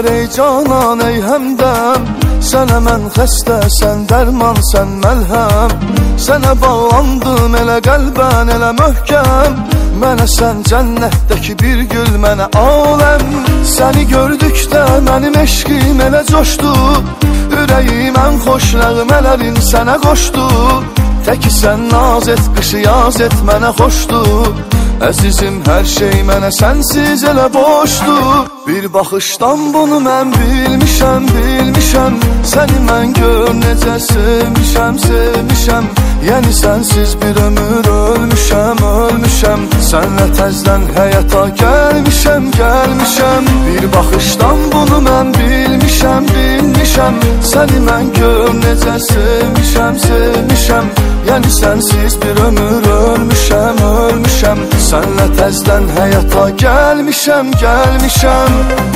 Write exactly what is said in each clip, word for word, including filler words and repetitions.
gözəl ey canan ey həmdəm. Sənə mən xəstə, sən dərman, sən məlhəm. Sənə bağlandım elə qəlbən, elə möhkəm. Mənə sən cənnətdəki bir gül, mənə aləm. Səni gördükdə mənim eşqim elə coşdu. Ürəyim ən xoş nəğmələrin sənə qoşdu. Təki sən naz et, qışı yaz et, mənə xoşdur. Əzizim, hər şey mənə sənsiz elə boşdur. Bir baxışdan bunu mən bilmişəm, bilmişəm. Səni mən gör necə sevmişəm, sevmişəm. Yəni sənsiz bir ömür ölmüşəm, ölmüşəm. Sənlə təzdən həyata gəlmişəm, gəlmişəm. Bir baxışdan bunu mən bilmişəm, bilmişəm. Səni mən gör necə sevmişəm, sevmişəm. Yəni sənsiz bir ömür ölmüşəm, ölmüşəm. Sənlə təzdən həyata gəlmişəm, gəlmişəm.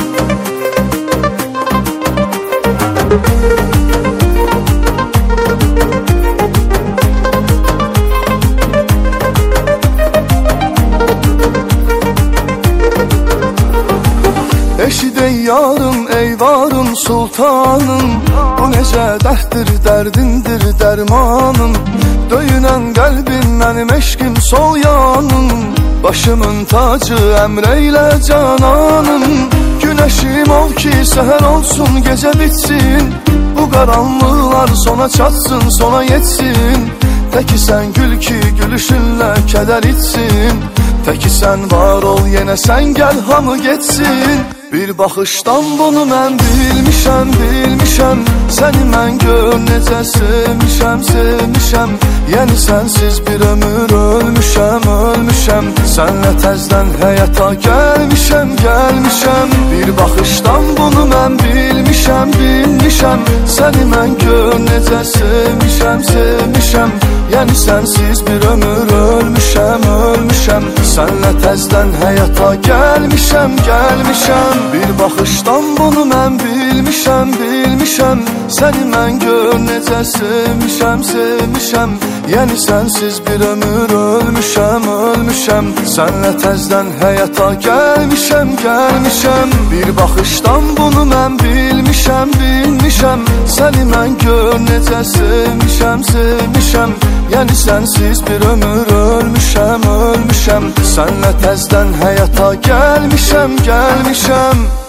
Eşid ey yarım, ey varım sultanım. Bu necə dərddir, dərdindir dərmanım. Döyünən qəlbim mənim eşqim sol yanım. Başımın tacı əmr eylə cananım. Günəşim ol ki səhər olsun, gecə bitsin. Bu qaranlıqlar sona çatsın, sona yetsin. Təki sən gül ki gülüşünlə kədər itsin. Təki sən var ol, yenə sən gəl, hamı getsin. Bir baxışdan bunu mən bilmişəm, bilmişəm. Səni mən gör necə sevmişəm, sevmişəm. Yəni sənsiz bir ömür ölmüşəm, ölmüşəm. Sənlə təzdən həyata gəlmişəm, gəlmişəm. Bir baxışdan bunu mən bilmişəm, bilmişəm. Səni mən gör necə sevmişəm, sevmişəm. Yəni sənsiz bir ömür ölmüşəm, ölmüşəm. Sənlə təzdən həyata gəlmişəm, gəlmişəm. Bir baxışdan bunu mən bilmişəm, bilmişəm. Səni mən gör necə sevmişəm, sevmişəm. Yəni sənsiz bir ömür ölmüşəm, ölmüşəm. Sənlə təzdən həyata gəlmişəm, gəlmişəm. Bir baxışdan bunu mən bilmişəm, bilmişəm. Səni mən gör necə sevmişəm, sevmişəm. Yəni sənsiz bir ömür ölmüşəm, ölmüşəm. Sənlə təzdən həyata gəlmişəm, gəlmişəm.